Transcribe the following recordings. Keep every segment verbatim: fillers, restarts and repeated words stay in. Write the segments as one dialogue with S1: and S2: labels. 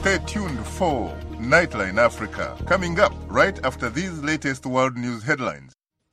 S1: Stay tuned for Nightline Africa, coming up right after these latest world news headlines.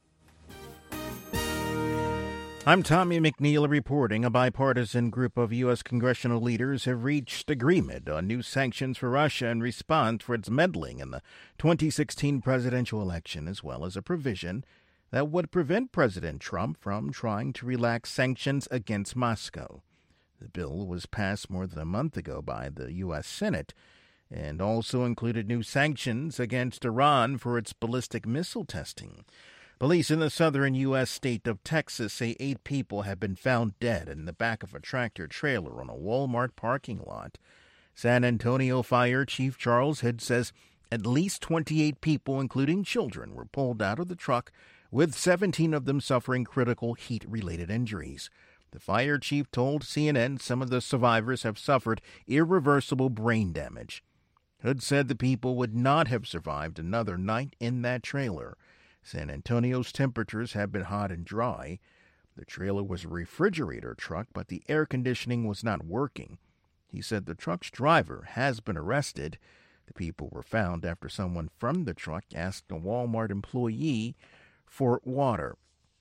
S2: I'm Tommy McNeil reporting. A bipartisan group of U S congressional leaders have reached agreement on new sanctions for Russia in response for its meddling in the twenty sixteen presidential election, as well as a provision that would prevent President Trump from trying to relax sanctions against Moscow. The bill was passed more than a month ago by the U S Senate and also included new sanctions against Iran for its ballistic missile testing. Police in the southern U S state of Texas say eight people have been found dead in the back of a tractor-trailer on a Walmart parking lot. San Antonio Fire Chief Charles Hood says at least twenty-eight people, including children, were pulled out of the truck, with seventeen of them suffering critical heat-related injuries. The fire chief told C N N some of the survivors have suffered irreversible brain damage. Hood said the people would not have survived another night in that trailer. San Antonio's temperatures have been hot and dry. The trailer was a refrigerator truck, but the air conditioning was not working. He said the truck's driver has been arrested. The people were found after someone from the truck asked a Walmart employee for water.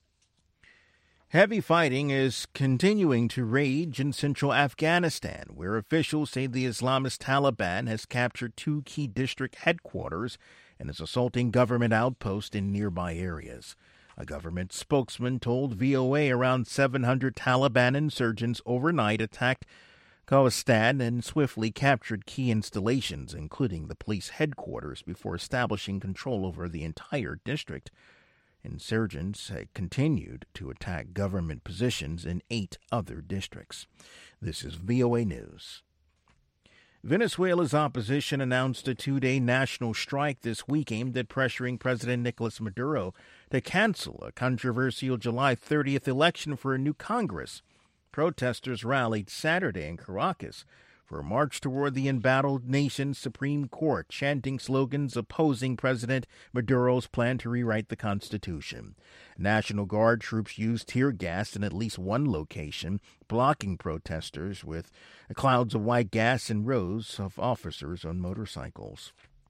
S2: Heavy fighting is continuing to rage in central Afghanistan, where officials say the Islamist Taliban has captured two key district headquarters and is assaulting government outposts in nearby areas. A government spokesman told V O A around seven hundred Taliban insurgents overnight attacked Khuzestan and swiftly captured key installations, including the police headquarters, before establishing control over the entire district. Insurgents had continued to attack government positions in eight other districts. This is V O A News. Venezuela's opposition announced a two-day national strike this week aimed at pressuring President Nicolas Maduro to cancel a controversial July thirtieth election for a new Congress. Protesters rallied Saturday in Caracas for a march toward the embattled nation's Supreme Court, chanting slogans opposing President Maduro's plan to rewrite the Constitution. National Guard troops used tear gas in at least one location, blocking protesters with clouds of white gas and rows of officers on motorcycles.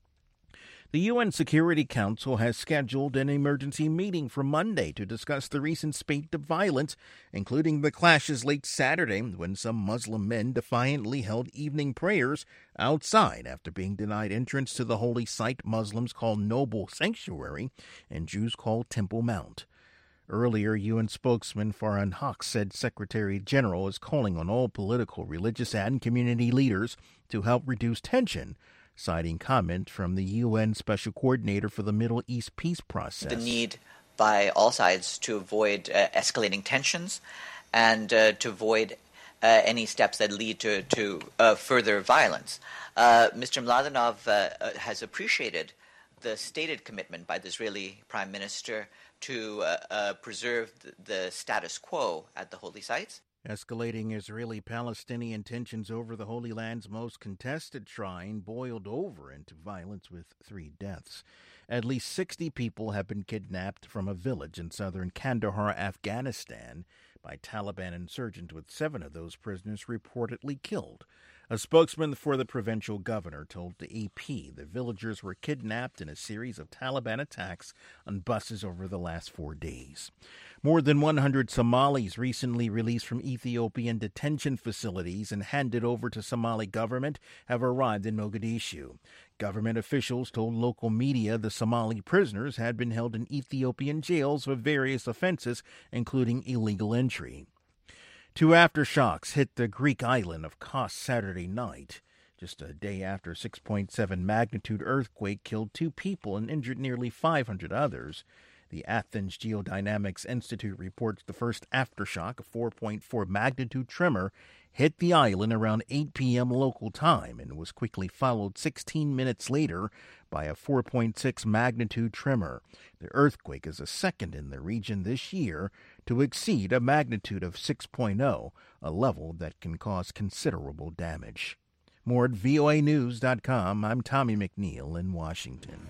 S2: The U N Security Council has scheduled an emergency meeting for Monday to discuss the recent spate of violence, including the clashes late Saturday when some Muslim men defiantly held evening prayers outside after being denied entrance to the holy site Muslims call Noble Sanctuary and Jews call Temple Mount. Earlier, U N spokesman Farhan Haq said Secretary General is calling on all political, religious, and community leaders to help reduce tension, citing comment from the U N Special Coordinator for the Middle East peace process.
S3: The need by all sides to avoid uh, escalating tensions and uh, to avoid uh, any steps that lead to, to uh, further violence. Uh, Mister Mladenov uh, has appreciated the stated commitment by the Israeli Prime Minister to uh, uh, preserve the status quo at the holy sites.
S2: Escalating Israeli-Palestinian tensions over the Holy Land's most contested shrine boiled over into violence with three deaths. At least sixty people have been kidnapped from a village in southern Kandahar, Afghanistan, by Taliban insurgents, with seven of those prisoners reportedly killed. A spokesman for the provincial governor told the A P the villagers were kidnapped in a series of Taliban attacks on buses over the last four days. More than one hundred Somalis recently released from Ethiopian detention facilities and handed over to Somali government have arrived in Mogadishu. Government officials told local media the Somali prisoners had been held in Ethiopian jails for various offenses, including illegal entry. Two aftershocks hit the Greek island of Kos Saturday night. Just a day after a six point seven magnitude earthquake killed two people and injured nearly five hundred others. The Athens Geodynamics Institute reports the first aftershock, a four point four magnitude tremor, hit the island around eight p.m. local time and was quickly followed sixteen minutes later by a four point six magnitude tremor. The earthquake is the second in the region this year to exceed a magnitude of six point oh, a level that can cause considerable damage. More at V O A news dot com. I'm Tommy McNeil in Washington.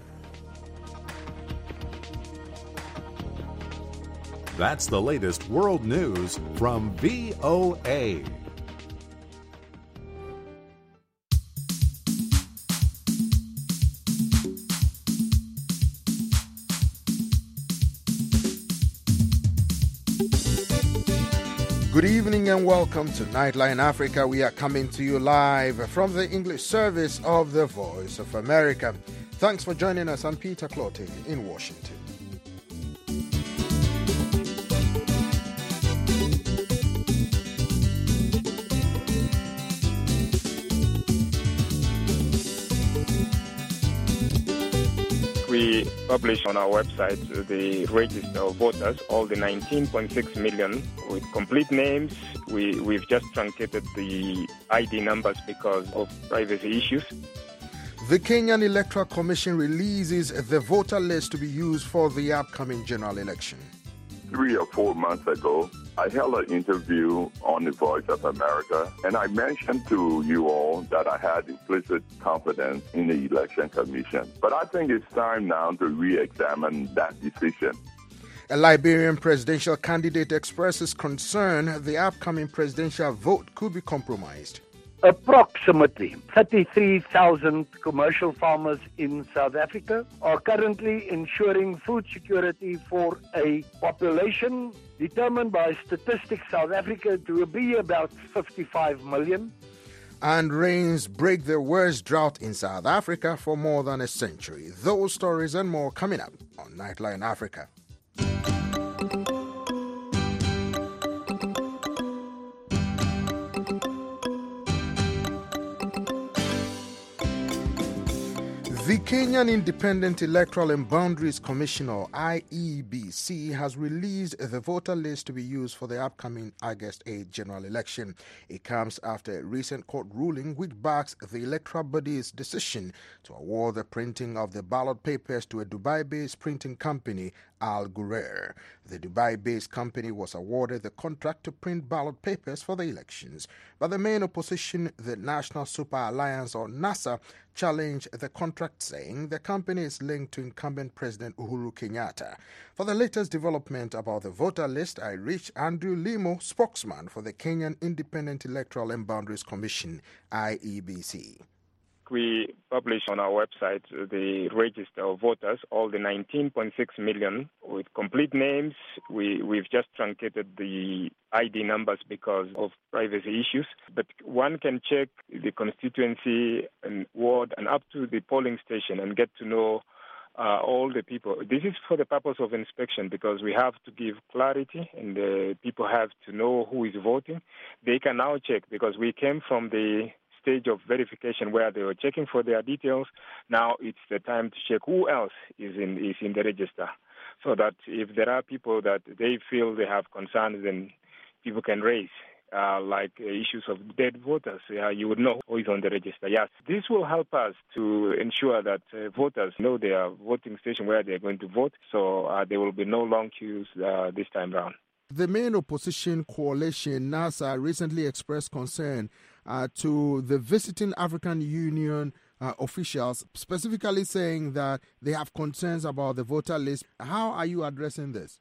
S4: That's the latest world news from V O A.
S5: Good evening and welcome to Nightline Africa. We are coming to you live from the English service of the Voice of America. Thanks for joining us. I'm Peter Clottey in Washington.
S6: We publish on our website the register of voters, all the nineteen point six million, with complete names. We, we've just truncated the I D numbers because of privacy issues.
S5: The Kenyan Electoral Commission releases the voter list to be used for the upcoming general election.
S7: Three or four months ago, I held an interview on the Voice of America, and I mentioned to you all that I had implicit confidence in the Election Commission. But I think it's time now to re-examine that decision.
S5: A Liberian presidential candidate expresses concern the upcoming presidential vote could be compromised.
S8: Approximately thirty-three thousand commercial farmers in South Africa are currently ensuring food security for a population determined by Statistics South Africa to be about fifty-five million.
S5: And rains break the worst drought in South Africa for more than a century. Those stories and more coming up on Nightline Africa. The Kenyan Independent Electoral and Boundaries Commission, or I E B C, has released the voter list to be used for the upcoming August eighth general election. It comes after a recent court ruling which backs the electoral body's decision to award the printing of the ballot papers to a Dubai-based printing company, Al Ghurair. The Dubai-based company was awarded the contract to print ballot papers for the elections, but the main opposition, the National Super Alliance, or NASA, challenged the contract, saying the company is linked to incumbent President Uhuru Kenyatta. For the latest development about the voter list, I reached Andrew Limo, spokesman for the Kenyan Independent Electoral and Boundaries Commission, I E B C.
S6: We publish on our website the register of voters, all the nineteen point six million, with complete names. We, we've just truncated the I D numbers because of privacy issues. But one can check the constituency and ward and up to the polling station and get to know uh, all the people. This is for the purpose of inspection because we have to give clarity and the people have to know who is voting. They can now check because we came from the stage of verification where they were checking for their details. Now it's the time to check who else is in is in the register, so that if there are people that they feel they have concerns, then people can raise, uh, like uh, issues of dead voters. Uh, you would know who is on the register. Yes, this will help us to ensure that uh, voters know their voting station where they're going to vote, so uh, there will be no long queues uh, this time round.
S5: The main opposition coalition, NASA, recently expressed concern uh, to the visiting African Union uh, officials, specifically saying that they have concerns about the voter list. How are you addressing this?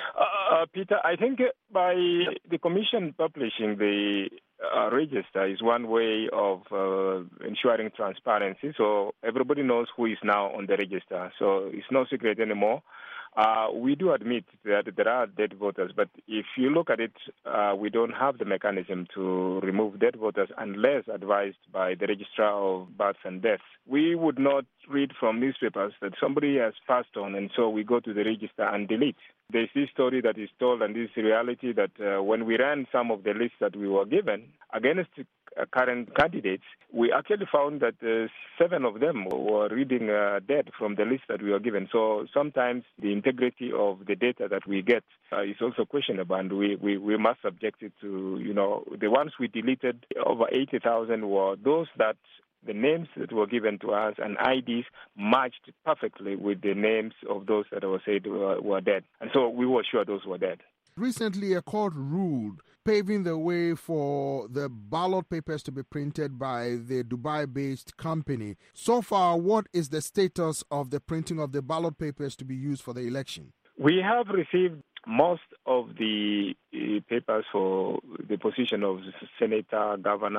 S6: Uh, Peter, I think by the Commission publishing the uh, register is one way of uh, ensuring transparency, so everybody knows who is now on the register. So it's no secret anymore. Uh, we do admit that there are dead voters, but if you look at it, uh, we don't have the mechanism to remove dead voters unless advised by the Registrar of Births and Deaths. We would not read from newspapers that somebody has passed on, and so we go to the register and delete. There's this story that is told, and this reality that uh, when we ran some of the lists that we were given against uh, current candidates, we actually found that uh, seven of them were reading uh, dead from the list that we were given. So sometimes the integrity of the data that we get uh, is also questionable, and we, we, we must subject it to, you know, the ones we deleted, over eighty thousand were those that the names that were given to us and I Ds matched perfectly with the names of those that were said were, were dead. And so we were sure those were dead.
S5: Recently, a court ruled paving the way for the ballot papers to be printed by the Dubai-based company. So far, what is the status of the printing of the ballot papers to be used for the election?
S6: We have received most of the uh, papers for the position of senator, governor,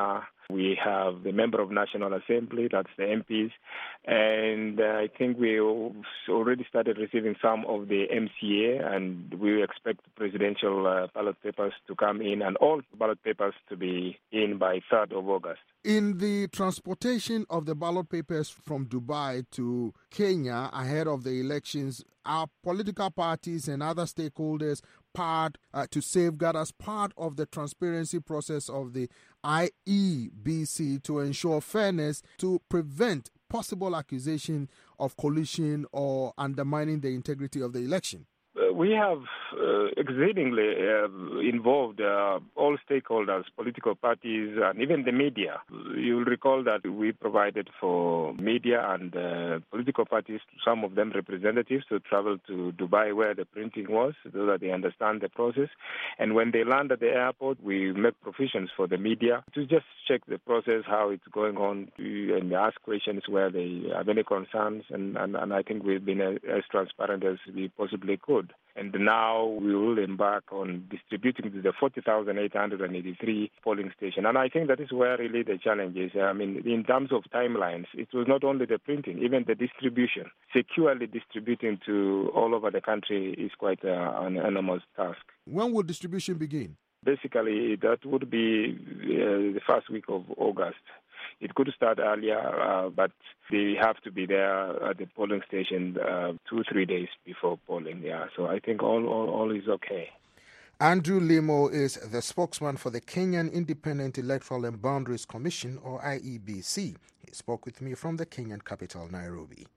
S6: We have the Member of National Assembly, that's the M Ps, and uh, I think we already started receiving some of the M C A, and we expect presidential uh, ballot papers to come in, and all ballot papers to be in by third of August.
S5: In the transportation of the ballot papers from Dubai to Kenya ahead of the elections, are political parties and other stakeholders part uh, to safeguard as part of the transparency process of the I E B C to ensure fairness, to prevent possible accusation of collusion or undermining the integrity of the election?
S6: Uh, we have uh, exceedingly uh, involved uh, all stakeholders, political parties, and even the media. You'll recall that we provided for media and uh, political parties, some of them representatives, to travel to Dubai where the printing was so that they understand the process. And when they land at the airport, we make provisions for the media to just check the process, how it's going on, and ask questions where they have any concerns. And, and, and I think we've been as, as transparent as we possibly could. And now we will embark on distributing to the forty thousand eight hundred eighty-three polling stations. And I think that is where really the challenge is. I mean, in terms of timelines, it was not only the printing, even the distribution. Securely distributing to all over the country is quite uh, an enormous task.
S5: When will distribution begin?
S6: Basically, that would be uh, the first week of August. It could start earlier, uh, but they have to be there at the polling station uh, two, three days before polling. Yeah, so I think all, all, all is okay.
S5: Andrew Limo is the spokesman for the Kenyan Independent Electoral and Boundaries Commission, or I E B C. He spoke with me from the Kenyan capital, Nairobi.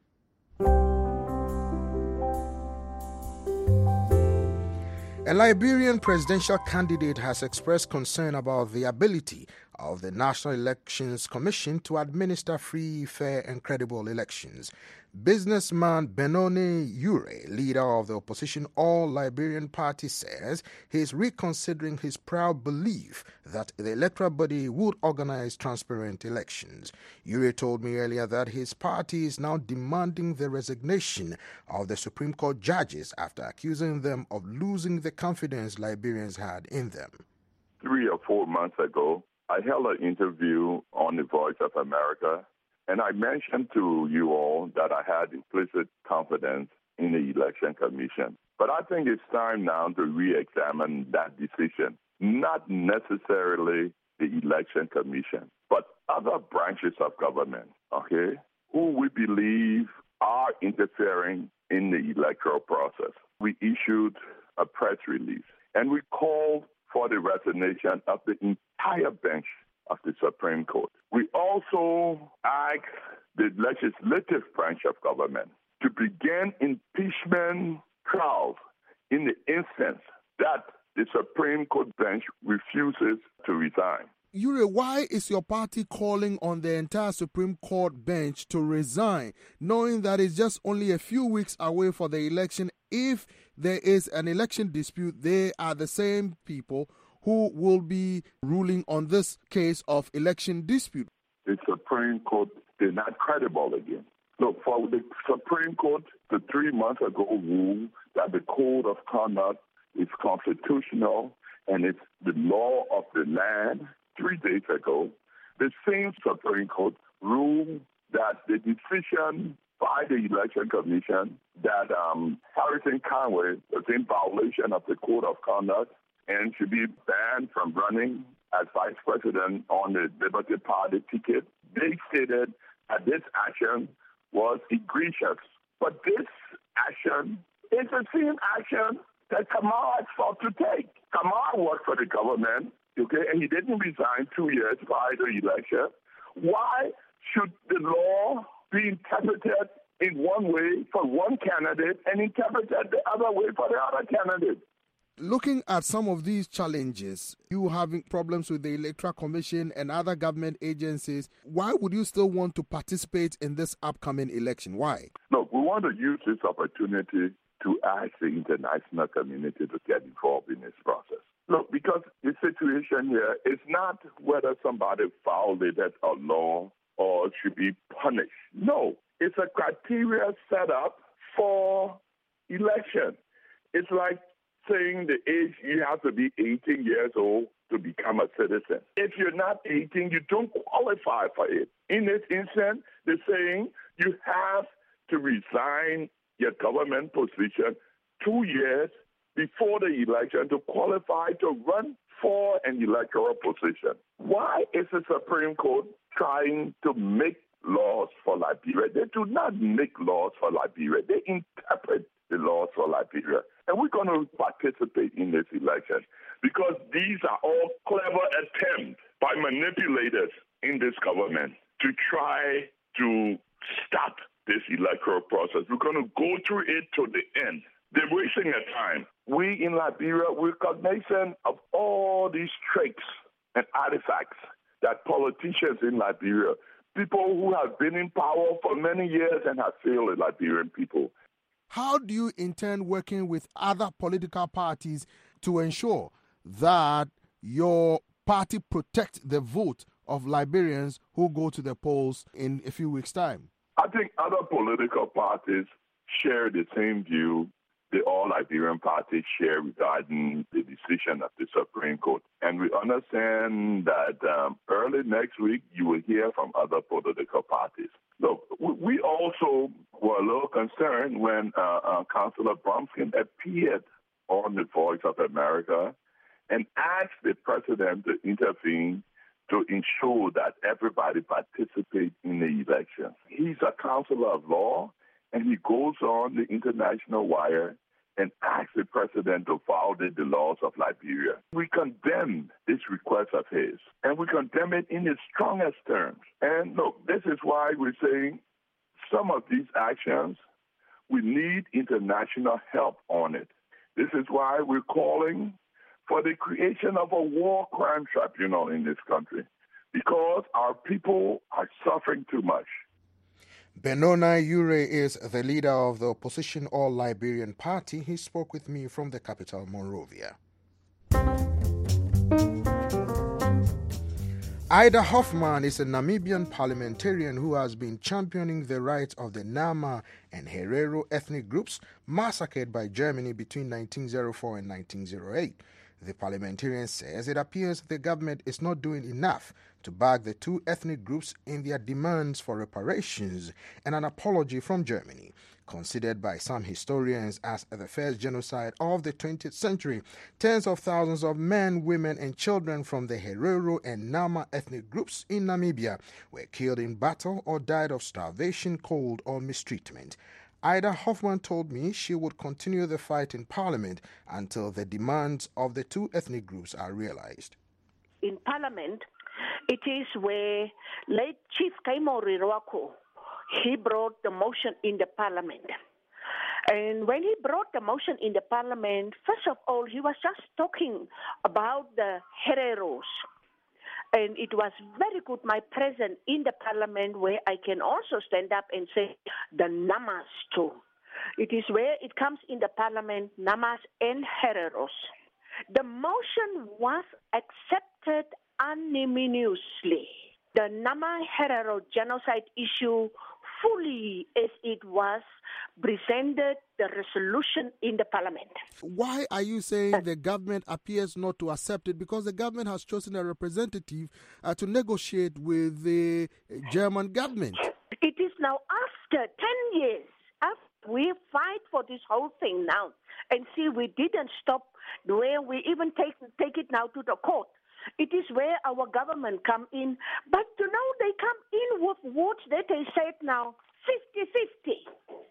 S5: A Liberian presidential candidate has expressed concern about the ability of the National Elections Commission to administer free, fair, and credible elections. Businessman Benoni Ure, leader of the opposition All Liberian Party, says he is reconsidering his proud belief that the electoral body would organize transparent elections. Ure told me earlier that his party is now demanding the resignation of the Supreme Court judges after accusing them of losing the confidence Liberians had in them.
S7: Three or four months ago, I held an interview on The Voice of America, and I mentioned to you all that I had implicit confidence in the Election Commission. But I think it's time now to re-examine that decision, not necessarily the Election Commission, but other branches of government, okay, who we believe are interfering in the electoral process. We issued a press release, and we called for the resignation of the entire bench of the Supreme Court. We also asked the legislative branch of government to begin impeachment trials in the instance that the Supreme Court bench refuses to resign.
S5: Ure, why is your party calling on the entire Supreme Court bench to resign, knowing that it's just only a few weeks away for the election? If there is an election dispute, they are the same people who will be ruling on this case of election dispute.
S7: The Supreme Court is not credible again. Look, for the Supreme Court to three months ago rule that the code of conduct is constitutional and it's the law of the land, three days ago, the same Supreme Court ruled that the decision by the Election Commission that um, Harrison Conway was in violation of the Code of Conduct and should be banned from running as vice president on the Liberty Party ticket. They stated that this action was egregious. But this action is the same action that Kamal had sought to take. Kamal worked for the government, okay, and he didn't resign two years prior to the election. Why should the law be interpreted in one way for one candidate and interpreted the other way for the other candidate?
S5: Looking at some of these challenges, you having problems with the Electoral Commission and other government agencies, why would you still want to participate in this upcoming election? Why?
S7: Look, we want to use this opportunity to ask the international community to get involved in this process. Look, because the situation here is not whether somebody violated a law or should be punished. No, it's a criteria set up for election. It's like saying the age you have to be eighteen years old to become a citizen. If you're not eighteen, you don't qualify for it. In this instance, they're saying you have to resign your government position two years before the election to qualify to run for an electoral position. Why is the Supreme Court trying to make laws for Liberia? They do not make laws for Liberia. They interpret the laws for Liberia. And we're going to participate in this election because these are all clever attempts by manipulators in this government to try to stop this electoral process. We're going to go through it to the end. They're wasting their time. We in Liberia, we're cognizant of all these tricks and artifacts that politicians in Liberia, people who have been in power for many years and have failed the Liberian people.
S5: How do you intend working with other political parties to ensure that your party protects the vote of Liberians who go to the polls in a few weeks' time?
S7: I think other political parties share the same view the all Liberian parties share regarding the decision of the Supreme Court. And we understand that um, early next week you will hear from other political parties. Look, we also were a little concerned when uh, uh, Councillor Bromskin appeared on The Voice of America and asked the president to intervene to ensure that everybody participates in the election. He's a counselor of law, and he goes on the international wire and asks the president to violate the laws of Liberia. We condemn this request of his, and we condemn it in the strongest terms. And look, this is why we're saying some of these actions, we need international help on it. This is why we're calling for the creation of a war crime tribunal in this country, because our people are suffering too much.
S5: Benoni Ure is the leader of the opposition All Liberian Party. He spoke with me from the capital, Monrovia. Ida Hoffman is a Namibian parliamentarian who has been championing the rights of the Nama and Herero ethnic groups massacred by Germany between nineteen oh four and nineteen oh eight. The parliamentarian says it appears the government is not doing enough to back the two ethnic groups in their demands for reparations and an apology from Germany. Considered by some historians as the first genocide of the twentieth century, tens of thousands of men, women, and children from the Herero and Nama ethnic groups in Namibia were killed in battle or died of starvation, cold, or mistreatment. Ida Hoffman told me she would continue the fight in Parliament until the demands of the two ethnic groups are realized.
S9: In Parliament, it is where late Chief Kaimo Riroako, he brought the motion in the Parliament. And when he brought the motion in the Parliament, first of all, he was just talking about the Hereros. And it was very good, my presence in the Parliament, where I can also stand up and say the Namas too. It is where it comes in the Parliament, Namas and Hereros. The motion was accepted unanimously. The Nama Herero genocide issue fully as it was presented the resolution in the Parliament.
S5: Why are you saying the government appears not to accept it? Because the government has chosen a representative uh, to negotiate with the German government.
S9: It is now after ten years, after we fight for this whole thing now, and see we didn't stop where we even take, take it now to the court. It is where our government come in. But to know they come in with words that they said now, fifty-fifty.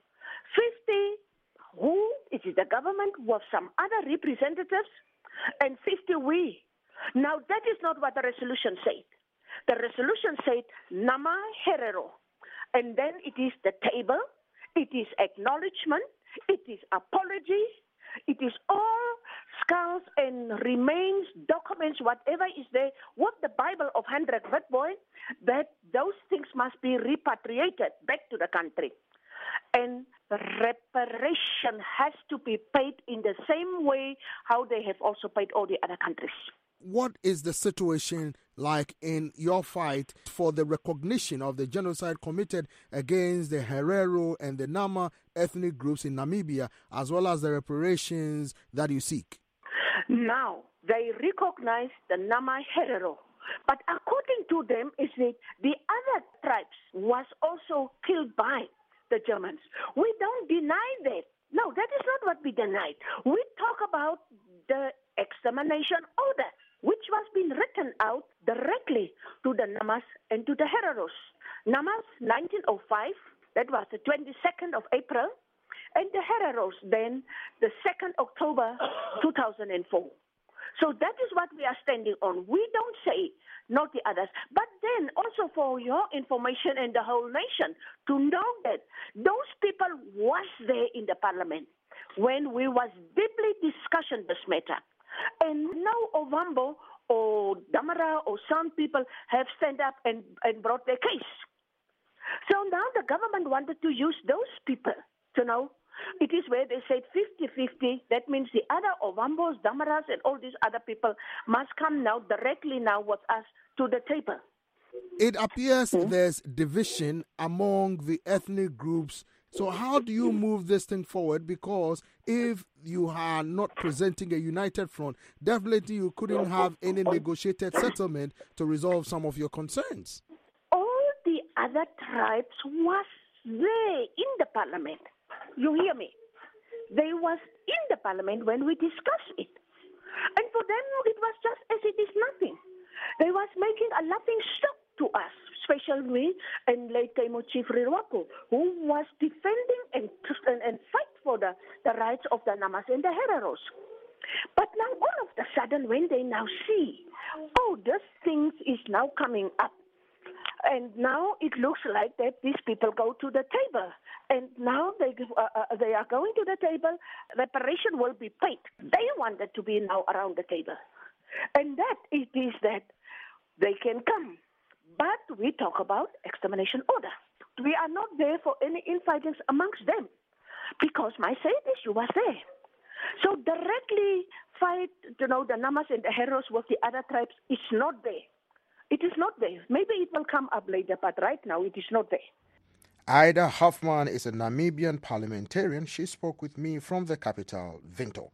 S9: fifty, who? It is the government with some other representatives, and fifty we. Now that is not what the resolution said. The resolution said Nama Herero. And then it is the table, it is acknowledgement, it is apology, it is all skulls and remains, documents, whatever is there, what the Bible of Hendrik Witbooi, that those things must be repatriated back to the country. And reparation has to be paid in the same way how they have also paid all the other countries.
S5: What is the situation like in your fight for the recognition of the genocide committed against the Herero and the Nama ethnic groups in Namibia, as well as the reparations that you seek?
S9: Now, they recognize the Nama Herero. But according to them, is that the other tribes was also killed by the Germans. We don't deny that. No, that is not what we denied. We talk about the extermination order, which was being written out directly to the Namas and to the Hereros. Namas, nineteen oh five, that was the twenty-second of April, and the Hereros then the second of October two thousand four. So that is what we are standing on. We don't say not the others. But then also for your information and the whole nation to know that those people was there in the parliament when we was deeply discussing this matter. And now Ovambo or Damara or some people have stand up and, and brought their case. So now the government wanted to use those people to know. It is where they said fifty-fifty. That means the other Ovambos, Damaras, and all these other people must come now directly now with us to the table.
S5: It appears
S9: Hmm?
S5: there's division among the ethnic groups. So how do you move this thing forward? Because if you are not presenting a united front, definitely you couldn't have any negotiated settlement to resolve some of your concerns.
S9: All the other tribes was there in the parliament. You hear me? They was in the parliament when we discussed it. And for them, it was just as it is nothing. They was making a laughing stock to us, especially me and late Taimo Chief Rirwako, who was defending and, and, and fight for the, the rights of the Namas and the Hereros. But now all of a sudden, when they now see, oh, this thing is now coming up, and now it looks like that these people go to the table. And now they uh, uh, they are going to the table. Reparation will be paid. They wanted to be now around the table. And that it is that they can come. But we talk about extermination order. We are not there for any infightings amongst them. Because my side issue was there. So directly fight, you know, the Namas and the Hereros with the other tribes is not there. It is not there. Maybe it will come up later, but right now it is not there.
S5: Ida Hoffman is a Namibian parliamentarian. She spoke with me from the capital, Windhoek.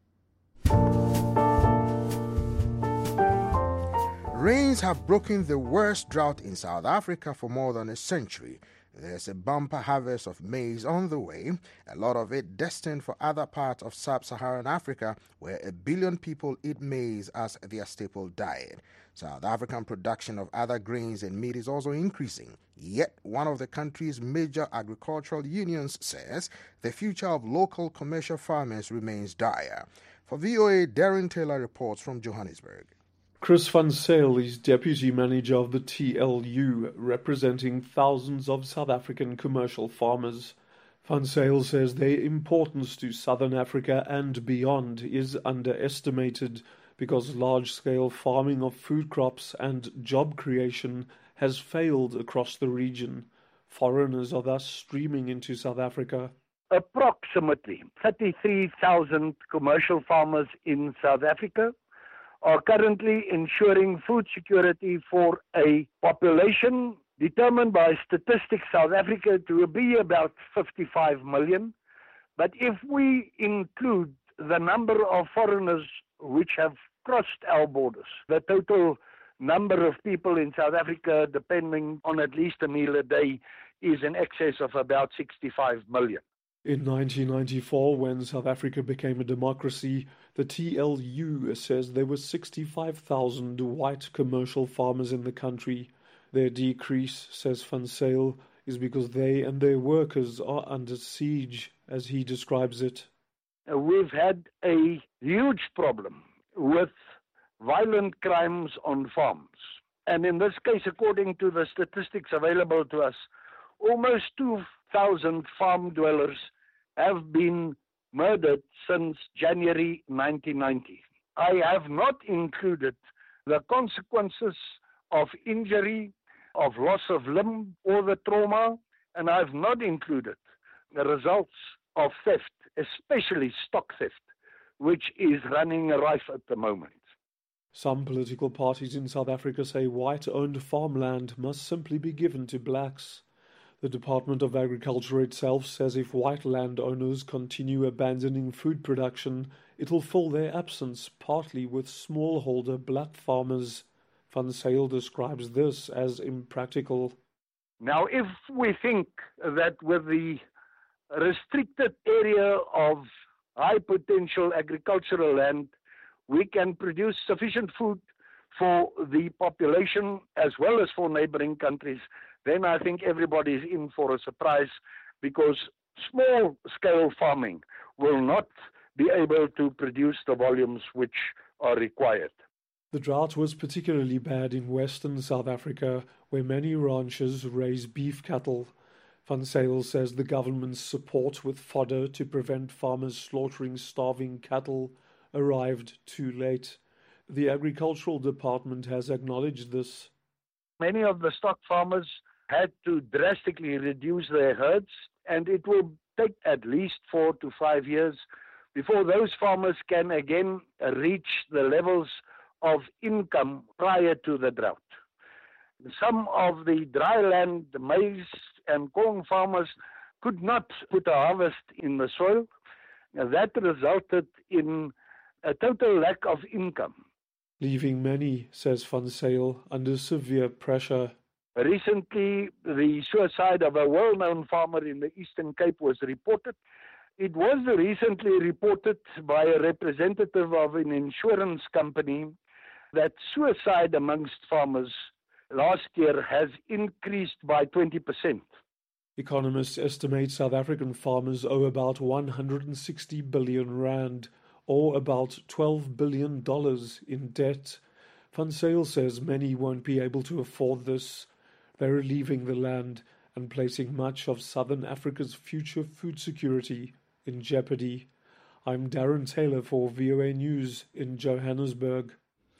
S5: Rains have broken the worst drought in South Africa for more than a century. There's a bumper harvest of maize on the way, a lot of it destined for other parts of sub-Saharan Africa, where a billion people eat maize as their staple diet. South African production of other grains and meat is also increasing. Yet, one of the country's major agricultural unions says the future of local commercial farmers remains dire. For V O A, Darren Taylor reports from Johannesburg.
S10: Chris van Zyl is deputy manager of the T L U, representing thousands of South African commercial farmers. Van Zyl says their importance to Southern Africa and beyond is underestimated because large-scale farming of food crops and job creation has failed across the region. Foreigners are thus streaming into South Africa.
S8: Approximately thirty-three thousand commercial farmers in South Africa are currently ensuring food security for a population determined by Statistics South Africa to be about fifty-five million. But if we include the number of foreigners which have crossed our borders, the total number of people in South Africa depending on at least a meal a day is in excess of about sixty-five million.
S10: In nineteen ninety-four, when South Africa became a democracy, the T L U says there were sixty-five thousand white commercial farmers in the country. Their decrease, says Van Zyl, is because they and their workers are under siege, as he describes it.
S8: We've had a huge problem with violent crimes on farms. And in this case, according to the statistics available to us, almost two thousand farm dwellers have been murdered since January nineteen ninety. I have not included the consequences of injury, of loss of limb or the trauma, and I've not included the results of theft, especially stock theft, which is running rife at the moment.
S10: Some political parties in South Africa say white-owned farmland must simply be given to blacks. The Department of Agriculture itself says if white landowners continue abandoning food production, It'll fill their absence partly with smallholder black farmers. Van Zyl describes this as impractical.
S8: Now, if we think that with the restricted area of high potential agricultural land, we can produce sufficient food for the population as well as for neighboring countries, then I think everybody is in for a surprise, because small-scale farming will not be able to produce the volumes which are required.
S10: The drought was particularly bad in western South Africa, where many ranchers raise beef cattle. Van Zyl says the government's support with fodder to prevent farmers slaughtering starving cattle arrived too late. The Agricultural Department has acknowledged this.
S8: Many of the stock farmers had to drastically reduce their herds, and it will take at least four to five years before those farmers can again reach the levels of income prior to the drought. Some of the dryland maize and corn farmers could not put a harvest in the soil. That resulted in a total lack of income,
S10: leaving many, says Van Zyl, under severe pressure.
S8: Recently, the suicide of a well-known farmer in the Eastern Cape was reported. It was recently reported by a representative of an insurance company that suicide amongst farmers last year has increased by twenty percent.
S10: Economists estimate South African farmers owe about one hundred sixty billion rand, or about twelve billion dollars in debt. Van Zyl says many won't be able to afford this. They're leaving the land and placing much of Southern Africa's future food security in jeopardy. I'm Darren Taylor for V O A News in Johannesburg.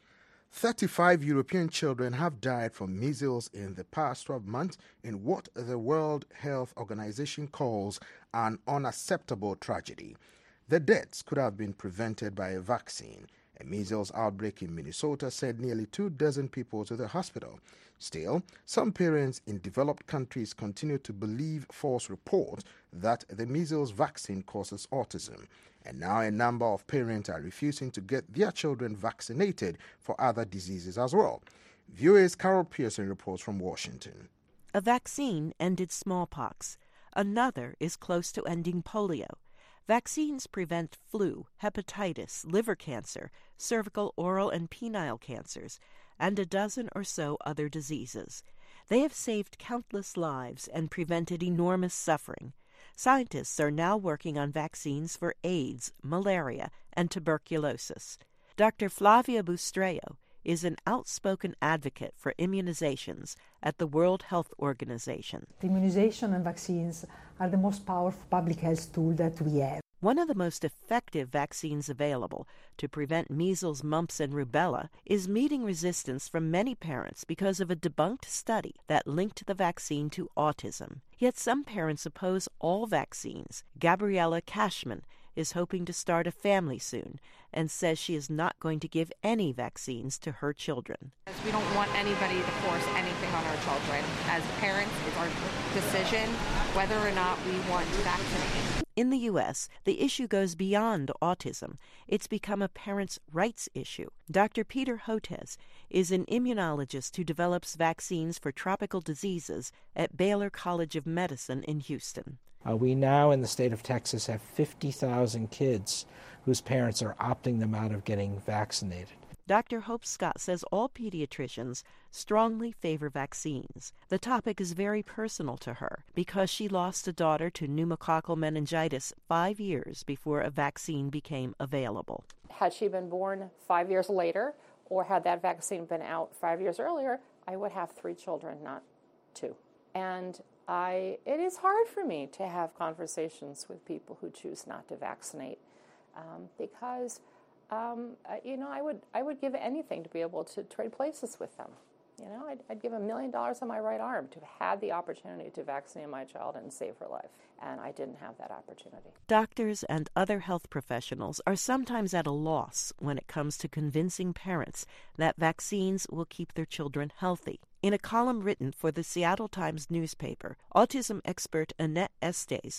S5: thirty-five European children have died from measles in the past twelve months in what the World Health Organization calls an unacceptable tragedy. The deaths could have been prevented by a vaccine. A measles outbreak in Minnesota sent nearly two dozen people to the hospital. Still, some parents in developed countries continue to believe false reports that the measles vaccine causes autism. And now a number of parents are refusing to get their children vaccinated for other diseases as well. V O A's Carol Pearson reports from Washington.
S11: A vaccine ended smallpox. Another is close to ending polio. Vaccines prevent flu, hepatitis, liver cancer, cervical, oral, and penile cancers, and a dozen or so other diseases. They have saved countless lives and prevented enormous suffering. Scientists are now working on vaccines for AIDS, malaria, and tuberculosis. Doctor Flavia Bustreo is an outspoken advocate for immunizations at the World Health Organization.
S12: The immunization and vaccines are the most powerful public health tool that we have.
S11: One of the most effective vaccines available to prevent measles, mumps, and rubella is meeting resistance from many parents because of a debunked study that linked the vaccine to autism. Yet some parents oppose all vaccines. Gabriella Cashman is hoping to start a family soon and says she is not going to give any vaccines to her children.
S13: We don't want anybody to force anything on our children. As parents, it's our decision whether or not we want to vaccinate.
S11: In the U S, the issue goes beyond autism. It's become a parents' rights issue. Doctor Peter Hotez is an immunologist who develops vaccines for tropical diseases at Baylor College of Medicine in Houston.
S14: Uh, we now in the state of Texas have fifty thousand kids whose parents are opting them out of getting vaccinated.
S11: Doctor Hope Scott says all pediatricians strongly favor vaccines. The topic is very personal to her because she lost a daughter to pneumococcal meningitis five years before a vaccine became available.
S15: Had she been born five years later, or had that vaccine been out five years earlier, I would have three children, not two. And I, it is hard for me to have conversations with people who choose not to vaccinate um, because, um, uh, you know, I would I would give anything to be able to trade places with them. You know, I'd, I'd give a million dollars on my right arm to have had the opportunity to vaccinate my child and save her life, and I didn't have that opportunity.
S11: Doctors and other health professionals are sometimes at a loss when it comes to convincing parents that vaccines will keep their children healthy. In a column written for the Seattle Times newspaper, autism expert Annette Estes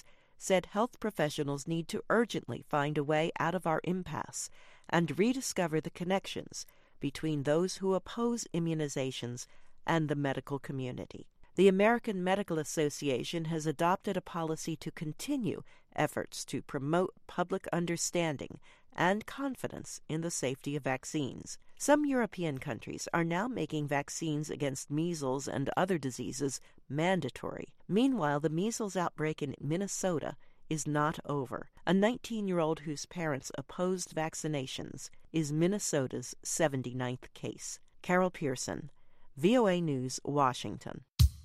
S11: said health professionals need to urgently find a way out of our impasse and rediscover the connections between those who oppose immunizations and the medical community. The American Medical Association has adopted a policy to continue efforts to promote public understanding and confidence in the safety of vaccines. Some European countries are now making vaccines against measles and other diseases mandatory. Meanwhile, the measles outbreak in Minnesota is not over. A nineteen-year-old whose parents opposed vaccinations is Minnesota's seventy-ninth case. Carol Pearson, V O A News, Washington.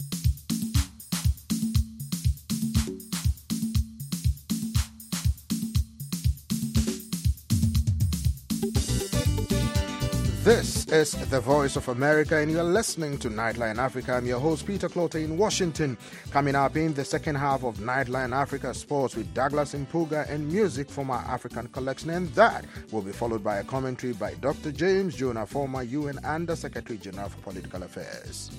S5: This is the Voice of America, and you're listening to Nightline Africa. I'm your host, Peter Clotter, in Washington. Coming up in the second half of Nightline Africa Sports with Douglas Mpuga and music from our African collection, and that will be followed by a commentary by Doctor James Jonah, former U N Under Secretary General for Political Affairs.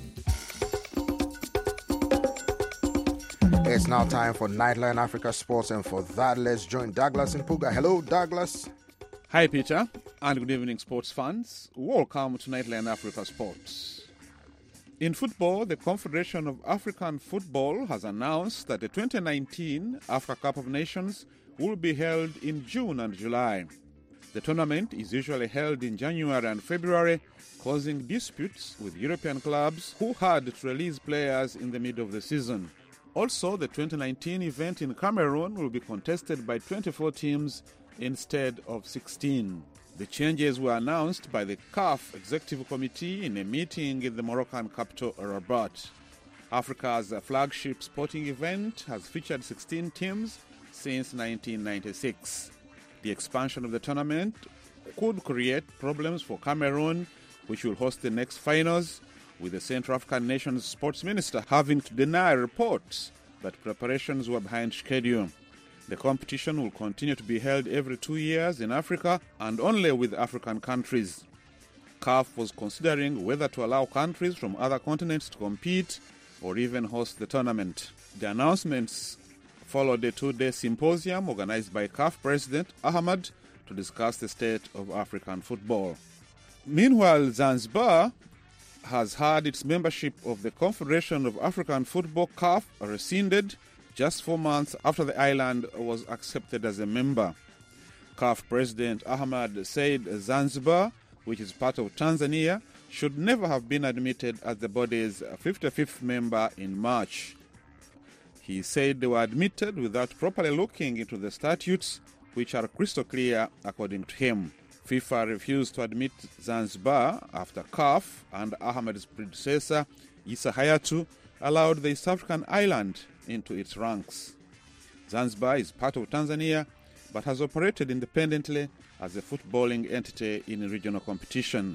S5: It's now time for Nightline Africa Sports, and for that, let's join Douglas Mpuga. Hello, Douglas.
S16: Hi, Peter, and good evening, sports fans. Welcome to Nightline Africa Sports. In football, the Confederation of African Football has announced that the twenty nineteen Africa Cup of Nations will be held in June and July. The tournament is usually held in January and February, causing disputes with European clubs who had to release players in the middle of the season. Also, the twenty nineteen event in Cameroon will be contested by twenty-four teams instead of sixteen. The changes were announced by the C A F Executive Committee in a meeting in the Moroccan capital, Rabat. Africa's flagship sporting event has featured sixteen teams since nineteen ninety-six. The expansion of the tournament could create problems for Cameroon, which will host the next finals, with the Central African Nation's sports minister having to deny reports that preparations were behind schedule. The competition will continue to be held every two years in Africa and only with African countries. C A F was considering whether to allow countries from other continents to compete or even host the tournament. The announcements followed a two-day symposium organized by C A F President Ahmad to discuss the state of African football. Meanwhile, Zanzibar has had its membership of the Confederation of African Football C A F rescinded just four months after the island was accepted as a member. C A F President Ahmad said Zanzibar, which is part of Tanzania, should never have been admitted as the body's fifty-fifth member in March. He said they were admitted without properly looking into the statutes, which are crystal clear according to him. FIFA refused to admit Zanzibar after C A F and Ahmad's predecessor, Issa Hayatu, allowed the East African island into its ranks. Zanzibar is part of Tanzania, but has operated independently as a footballing entity in regional competition.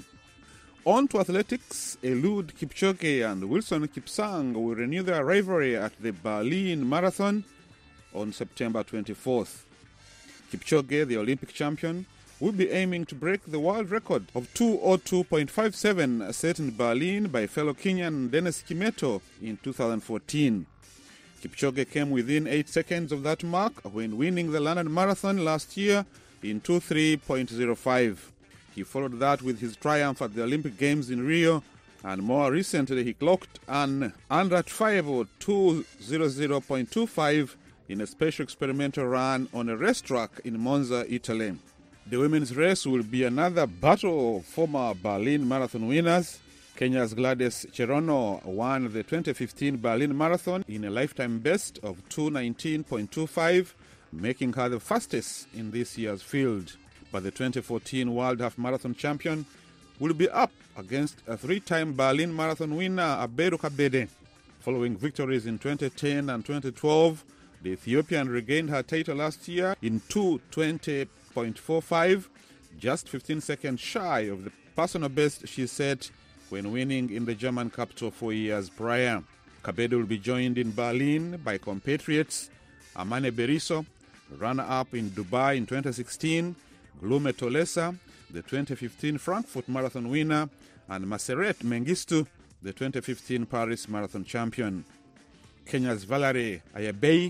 S16: On to athletics, Eliud Kipchoge and Wilson Kipsang will renew their rivalry at the Berlin Marathon on September twenty-fourth. Kipchoge, the Olympic champion, will be aiming to break the world record of two oh two point five seven set in Berlin by fellow Kenyan Dennis Kimeto in two thousand fourteen. Kipchoge came within eight seconds of that mark when winning the London Marathon last year in two oh three point oh five. He followed that with his triumph at the Olympic Games in Rio, and more recently he clocked an unratifiable two hundred point two five in a special experimental run on a racetrack in Monza, Italy. The women's race will be another battle of former Berlin Marathon winners. Kenya's Gladys Cherono won the twenty fifteen Berlin Marathon in a lifetime best of two nineteen point two five, making her the fastest in this year's field. But the twenty fourteen World Half Marathon champion will be up against a three-time Berlin Marathon winner, Abedu Kabede. Following victories in twenty ten and twenty twelve, the Ethiopian regained her title last year in two twenty point four five, just fifteen seconds shy of the personal best she set when winning in the German capital four years prior. Kabede will be joined in Berlin by compatriots Amane Beriso, runner-up in Dubai in twenty sixteen, Glume Tolesa, the twenty fifteen Frankfurt Marathon winner, and Maseret Mengistu, the twenty fifteen Paris Marathon champion. Kenya's Valerie Ayabei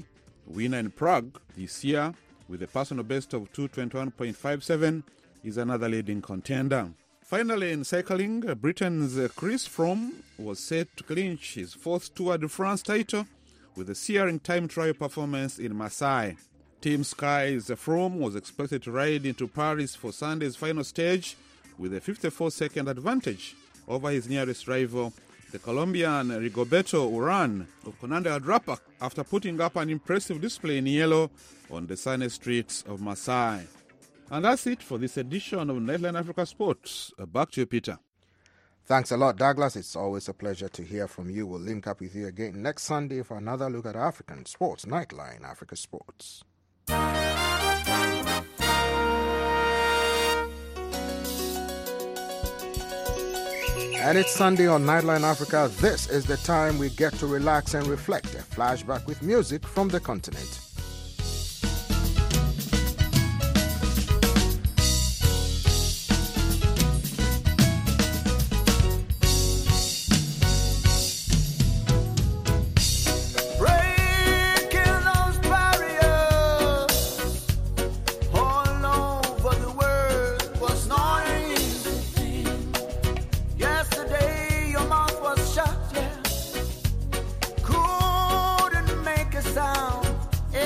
S16: Winner in Prague this year, with a personal best of two twenty-one point five seven, is another leading contender. Finally, in cycling, Britain's Chris Froome was set to clinch his fourth Tour de France title with a searing time trial performance in Marseille. Team Sky's Froome was expected to ride into Paris for Sunday's final stage with a fifty-four second advantage over his nearest rival, the Colombian Rigoberto Urán of Conanda Drapac, after putting up an impressive display in yellow on the sunny streets of Marseille. And that's it for this edition of Nightline Africa Sports. Back to you, Peter.
S5: Thanks a lot, Douglas. It's always a pleasure to hear from you. We'll link up with you again next Sunday for another look at African sports. Nightline Africa Sports. And it's Sunday on Nightline Africa. This is the time we get to relax and reflect. A flashback with music from the continent.
S17: Couldn't make a sound.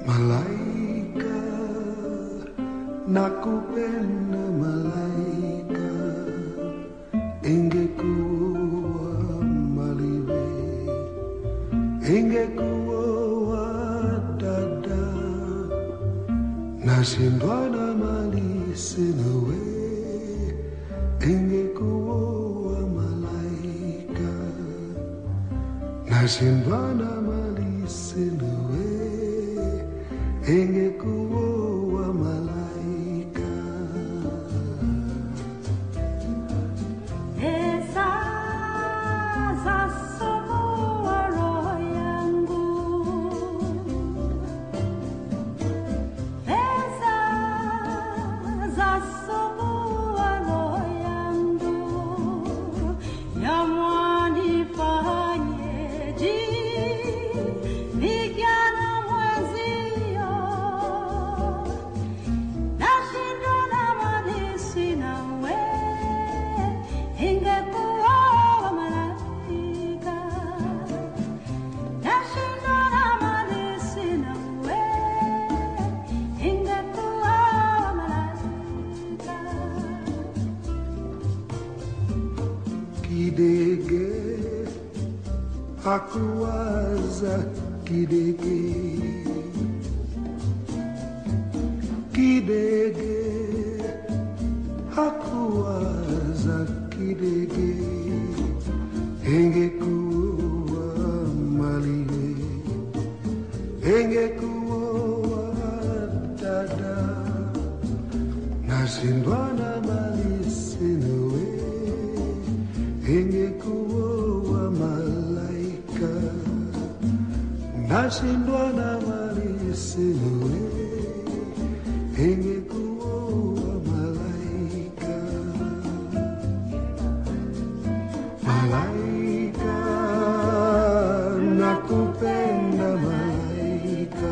S17: Malaika, nakupenda malaika, ingekuwa maliwe, ingekuwa dada, nashindwa na mali sina we, ingekuwa malaika, nashindwa na mali sina we, ingekuwa malaika.
S18: Esa za somo roho yangu, esa za somo roho yangu, ya mwani fanyeji vijana mwenzio, nashindwa na mali sina we, ingekuwa malaika, nashindwa na mali sina we, ingekuwa malaika.
S17: Kidege hakuwaza kidege, kidege hakuwaza kidege, ingekuwa maliwe, ingekuwa dada, nashindwa na mali sina we, ingekuwa malaika, nashindwa na mali sina we, ingekuwa malaika. Malaika, nakupenda malaika,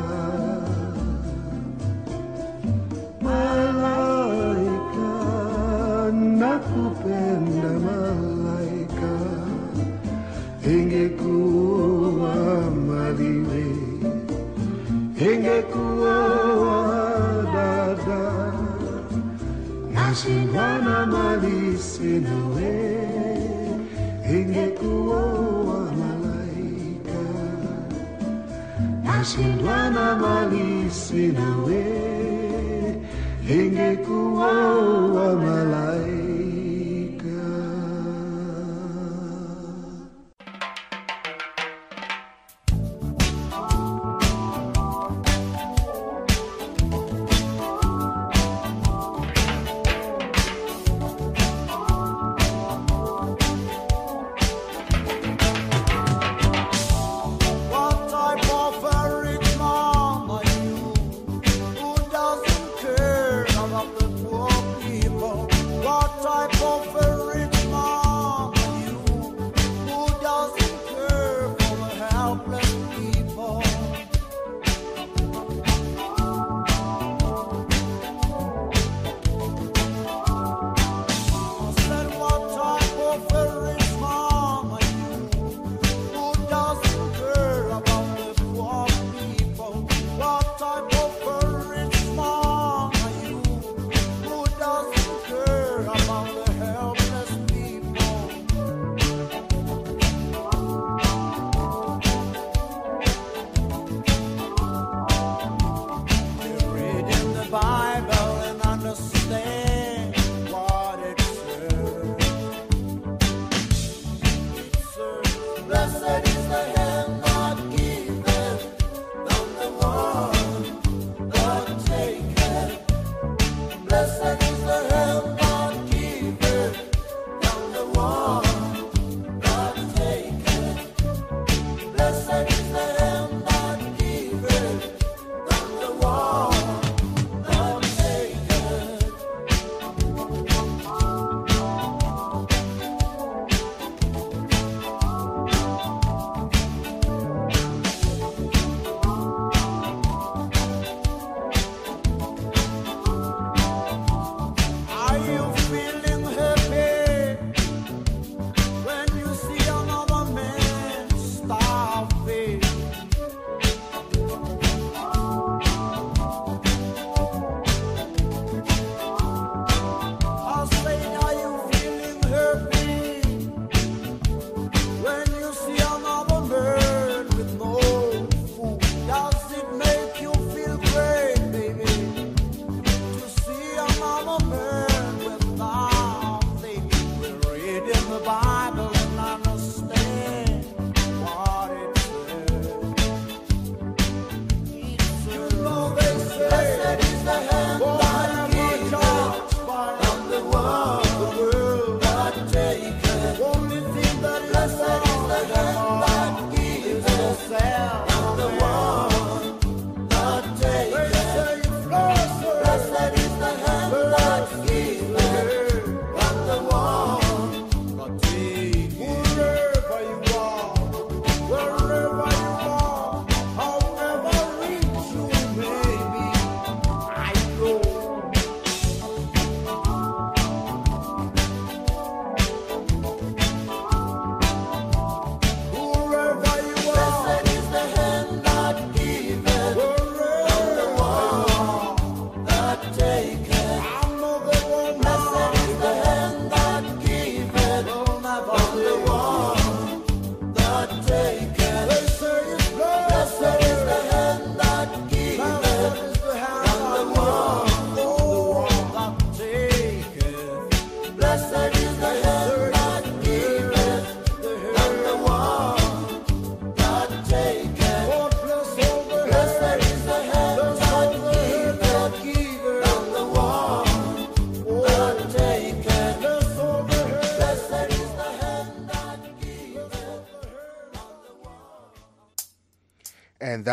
S17: malaika, nakupenda malaika, ingekuwa maliwe, ingekuwa dada, nashindwa na mali sina we, ingekuwa malaika, nashindwa na mali sina we, ingekuwa malaika.
S19: What type of a rich man are you who doesn't care about the poor people? What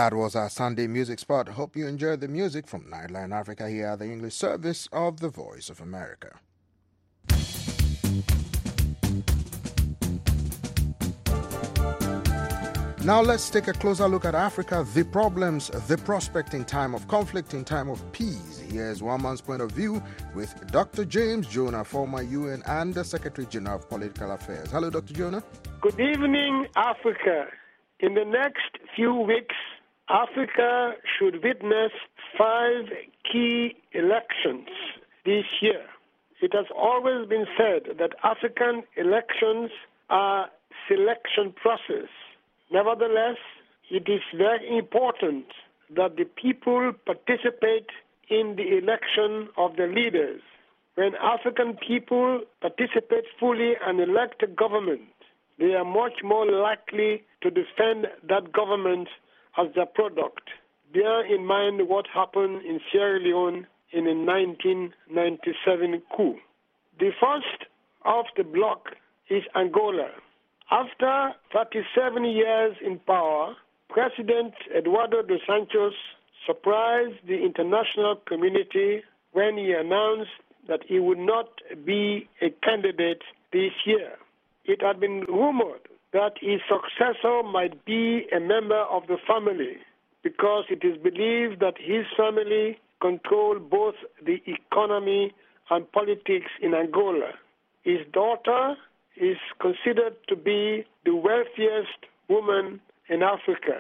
S5: That was our Sunday music spot. Hope you enjoyed the music from Nightline Africa here at the English service of the Voice of America. Now let's take a closer look at Africa, the problems, the prospect in time of conflict, in time of peace. Here's one man's point of view with Doctor James Jonah, former U N and the Secretary General of Political Affairs. Hello, Doctor Jonah.
S20: Good evening, Africa. In the next few weeks, Africa should witness five key elections this year. It has always been said that African elections are selection process. Nevertheless, it is very important that the people participate in the election of the leaders. When African people participate fully and elect a government, they are much more likely to defend that government as their product. Bear in mind what happened in Sierra Leone in the nineteen ninety-seven coup. The first of the bloc is Angola. After thirty-seven years in power, President Eduardo dos Santos surprised the international community when he announced that he would not be a candidate this year. It had been rumored that his successor might be a member of the family because it is believed that his family controlled both the economy and politics in Angola. His daughter is considered to be the wealthiest woman in Africa.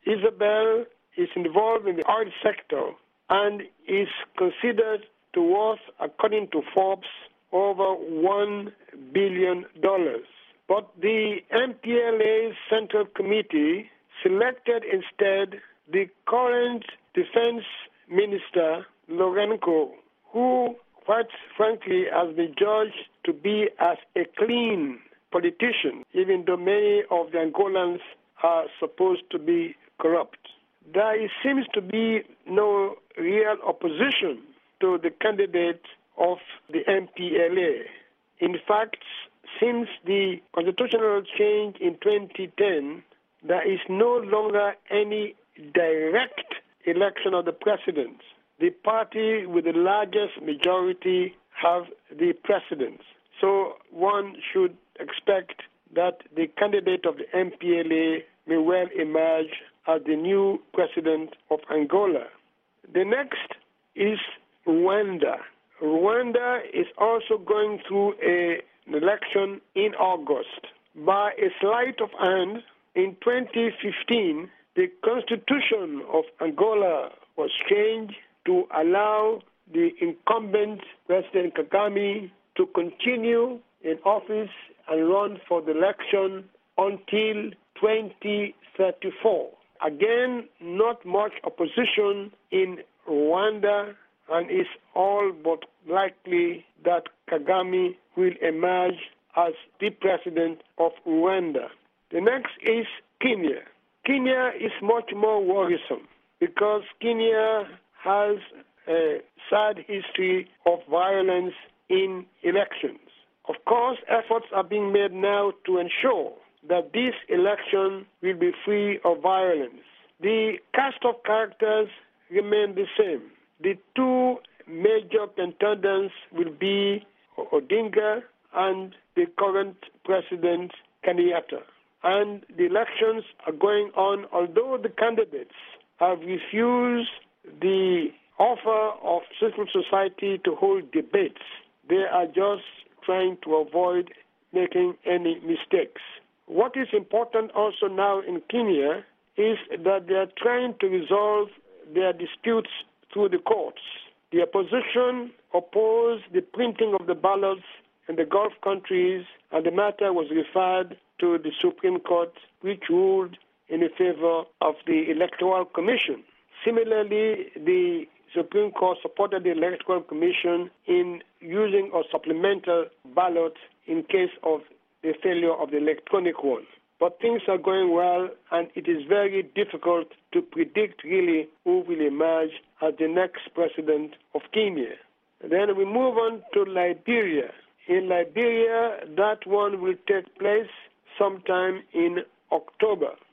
S20: Isabel is involved in the oil sector and is considered to worth, according to Forbes, over one billion dollars. But the M P L A's Central Committee selected instead the current Defense Minister, Lourenço, who, quite frankly, has been judged to be as a clean politician, even though many of the Angolans are supposed to be corrupt. There seems to be no real opposition to the candidate of the M P L A. In fact, since the constitutional change in twenty ten, there is no longer any direct election of the president. The party with the largest majority have the precedence. So one should expect that the candidate of the M P L A may well emerge as the new president of Angola. The next is Rwanda. Rwanda is also going through a, an election in August. By a sleight of hand, in twenty fifteen, the constitution of Angola was changed to allow the incumbent President Kagame to continue in office and run for the election until twenty thirty-four. Again, not much opposition in Rwanda, and it's all but likely that Kagame will emerge as the president of Rwanda. The next is Kenya. Kenya is much more worrisome because Kenya has a sad history of violence in elections. Of course, efforts are being made now to ensure that this election will be free of violence. The cast of characters remain the same. The two major contenders will be Odinga and the current president, Kenyatta. And the elections are going on, although the candidates have refused the offer of civil society to hold debates. They are just trying to avoid making any mistakes. What is important also now in Kenya is that they are trying to resolve their disputes through the courts. The opposition opposed the printing of the ballots in the Gulf countries, and the matter was referred to the Supreme Court, which ruled in favor of the Electoral Commission. Similarly, the Supreme Court supported the Electoral Commission in using a supplemental ballot in case of the failure of the electronic one. But things are going well, and it is very difficult to predict really who will emerge as the next president of Kenya. Then we move on to Liberia. In Liberia, that one will take place sometime in October.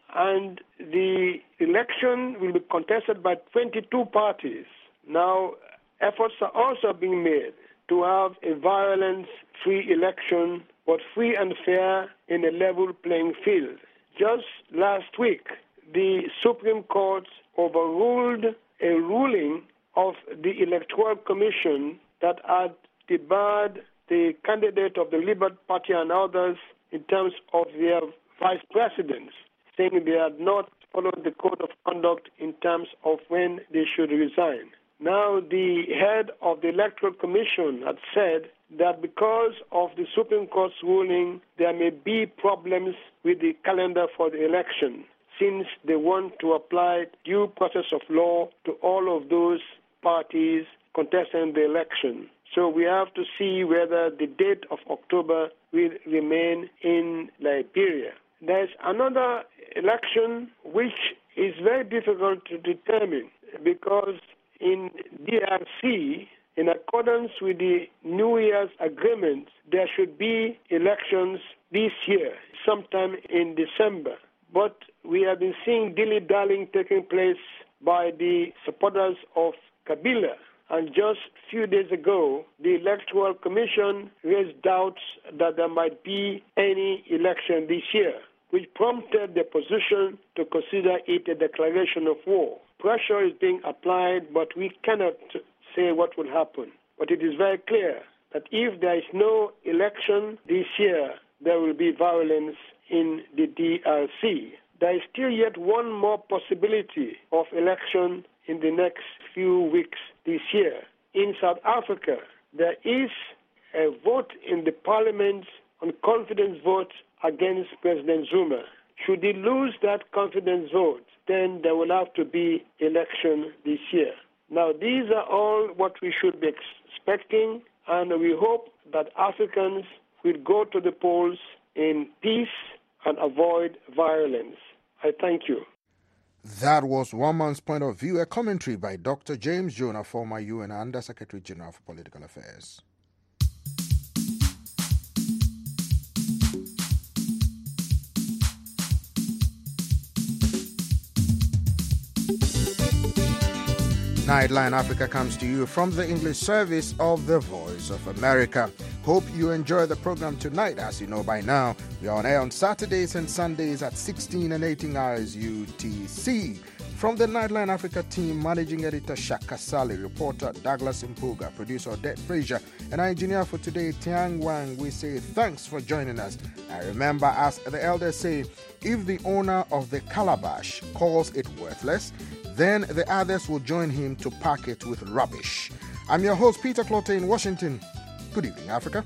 S20: and the election will be contested by twenty-two parties. Now, efforts are also being made to have a violence-free election, but free and fair in a level playing field. Just last week, the Supreme Court overruled a ruling of the Electoral Commission that had debarred the candidate of the Liberal Party and others in terms of their vice presidents, saying they had not followed the code of conduct in terms of when they should resign. Now, the head of the Electoral Commission had said that because of the Supreme Court's ruling, there may be problems with the calendar for the election, since they want to apply due process of law to all of those parties contesting the election. So we have to see whether the date of October will remain in Liberia. There's another election which is very difficult to determine, because in D R C, in accordance with the New Year's agreement, there should be elections this year, sometime in December. But we have been seeing dilly-dallying taking place by the supporters of Kabila. And just a few days ago, the Electoral Commission raised doubts that there might be any election this year, which prompted the opposition to consider it a declaration of war. Pressure is being applied, but we cannot say what will happen. But it is very clear that if there is no election this year, there will be violence in the D R C. There is still yet one more possibility of election in the next few weeks this year. In South Africa, there is a vote in the parliament on confidence vote against President Zuma. Should he lose that confidence vote, then there will have to be election this year. Now, these are all what we should be expecting, and we hope that Africans will go to the polls in peace and avoid violence. I thank you.
S5: That was One Man's Point of View, a commentary by Doctor James Jonah, former U N Under-Secretary General for Political Affairs. Nightline Africa comes to you from the English service of the Voice of America. Hope you enjoy the program tonight. As you know by now, we are on air on Saturdays and Sundays at sixteen and eighteen hours U T C. From the Nightline Africa team, Managing Editor Shaka Sali, reporter Douglas Mpuga, producer Odette Frazier, and our engineer for today, Tiang Wang, we say thanks for joining us. And remember, as the elders say, if the owner of the calabash calls it worthless, then the others will join him to pack it with rubbish. I'm your host, Peter Clotte in Washington. Good evening, Africa.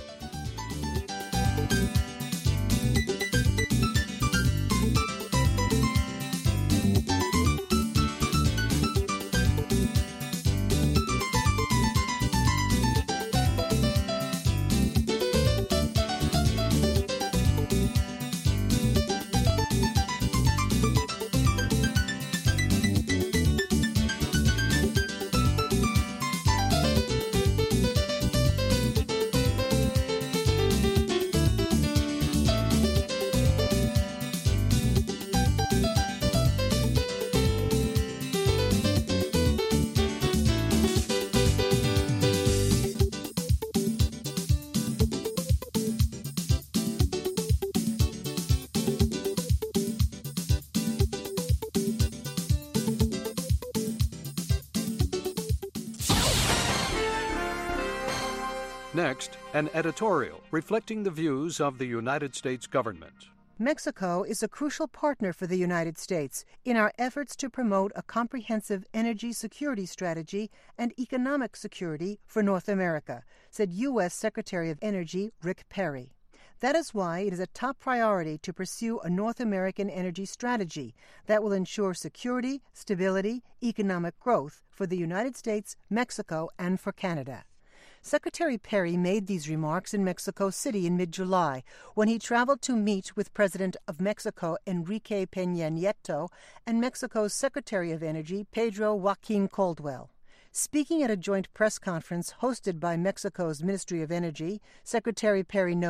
S21: Next, an editorial reflecting the views of the United States government.
S22: Mexico is a crucial partner for the United States in our efforts to promote a comprehensive energy security strategy and economic security for North America, said U S Secretary of Energy Rick Perry. That is why it is a top priority to pursue a North American energy strategy that will ensure security, stability, economic growth for the United States, Mexico, and for Canada. Secretary Perry made these remarks in Mexico City in mid-July when he traveled to meet with President of Mexico Enrique Peña Nieto and Mexico's Secretary of Energy Pedro Joaquin Caldwell. Speaking at a joint press conference hosted by Mexico's Ministry of Energy, Secretary Perry noted,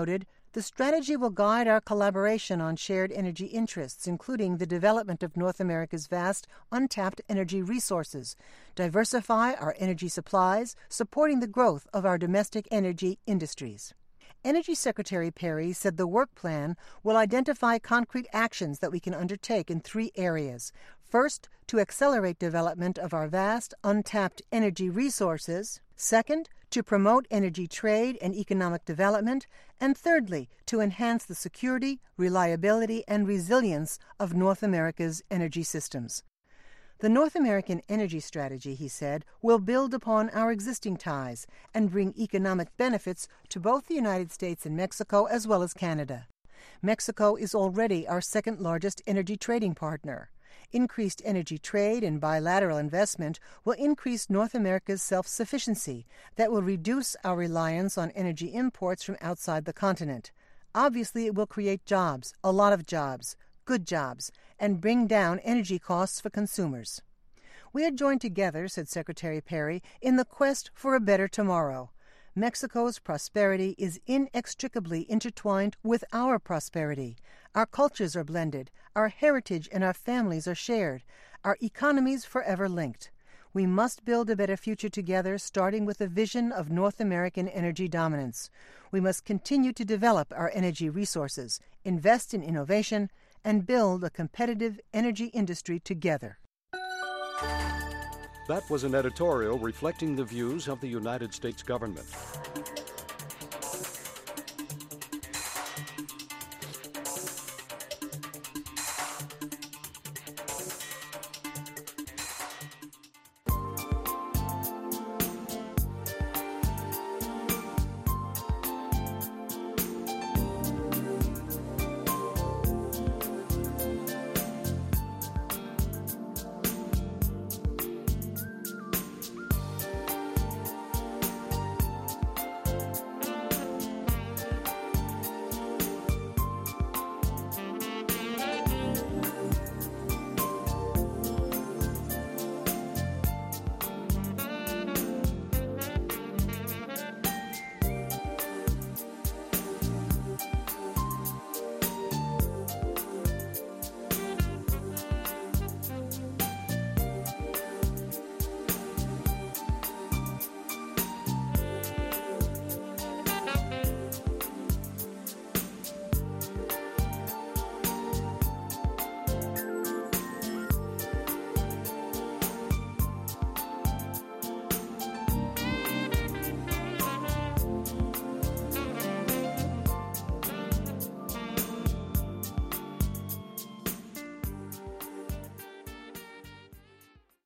S22: The strategy will guide our collaboration on shared energy interests, including the development of North America's vast, untapped energy resources, diversify our energy supplies, supporting the growth of our domestic energy industries. Energy Secretary Perry said the work plan will identify concrete actions that we can undertake in three areas. First, to accelerate development of our vast, untapped energy resources. Second, to promote energy trade and economic development. And thirdly, to enhance the security, reliability, and resilience of North America's energy systems. The North American Energy Strategy, he said, will build upon our existing ties and bring economic benefits to both the United States and Mexico as well as Canada. Mexico is already our second-largest energy trading partner. Increased energy trade and bilateral investment will increase North America's self-sufficiency that will reduce our reliance on energy imports from outside the continent. Obviously, it will create jobs, a lot of jobs, good jobs, and bring down energy costs for consumers. We are joined together, said Secretary Perry, in the quest for a better tomorrow. Mexico's prosperity is inextricably intertwined with our prosperity. Our cultures are blended, our heritage and our families are shared, our economies forever linked. We must build a better future together, starting with a vision of North American energy dominance. We must continue to develop our energy resources, invest in innovation, and build a competitive energy industry together.
S21: That was an editorial reflecting the views of the United States government.